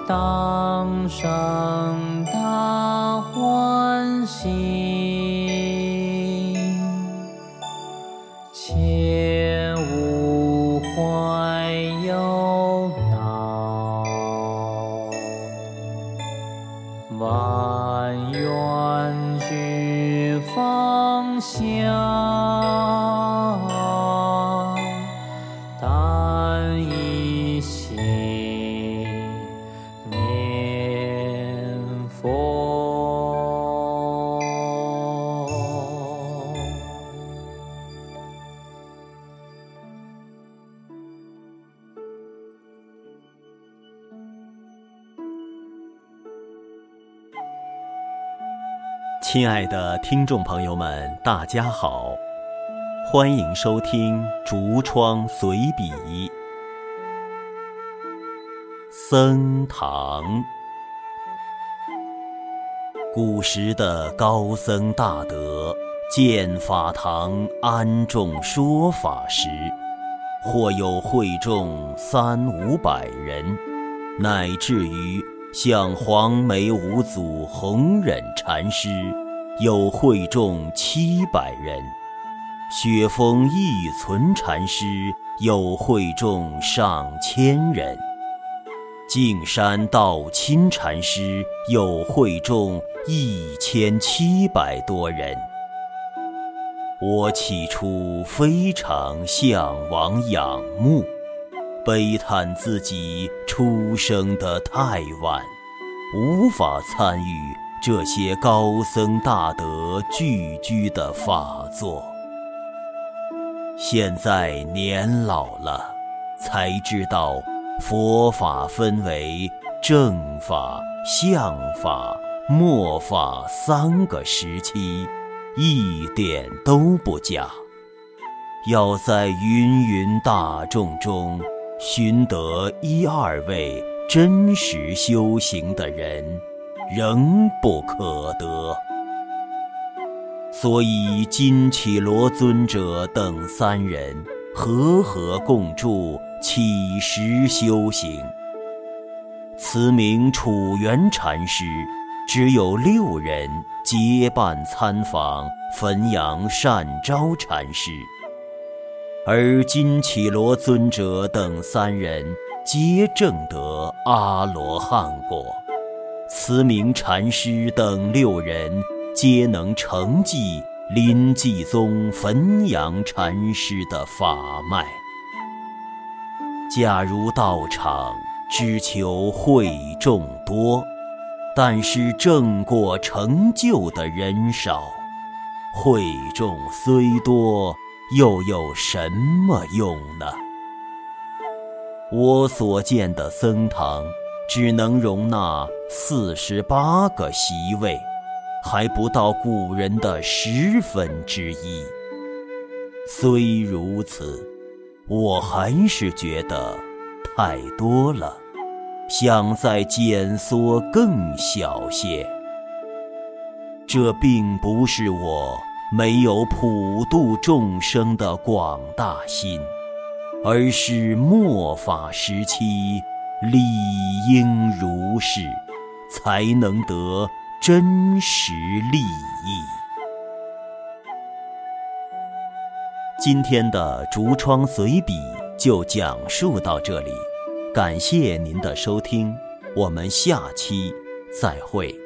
当生大欢喜，切勿怀忧恼，万愿俱放下，但一心念佛。 亲爱的听众朋友们，大家好，欢迎收听竹窗随笔。僧堂。古时的高僧大德建法堂安众说法时，或有会众300-500人，乃至于像黄梅五祖弘忍禅师有会众700人，雪峰一存禅师有会众上千人，径山道亲禅师有会众1700多人。我起初非常向往仰慕，悲叹自己出生得太晚，无法参与这些高僧大德聚居的法座。现在年老了，才知道佛法分为正法、相法、末法3个时期，一点都不假。要在芸芸大众中寻得1-2位真实修行的人，仍不可得。所以金耆罗尊者等3人和合共筑起时修行。慈名楚原禅师只有6人结伴参访汾阳善昭禅师，而金耆罗尊者等3人皆证得阿罗汉果，慈名禅师等6人皆能承继临济宗汾阳禅师的法脉。假如道场只求会众多，但是正果成就的人少，会众虽多，又有什么用呢？我所见的僧堂只能容纳48个席位，还不到古人的1/10。虽如此，我还是觉得太多了，想再减缩更小些。这并不是我没有普度众生的广大心，而是末法时期理应如是，才能得真实利益。今天的竹窗随笔就讲述到这里，感谢您的收听，我们下期再会。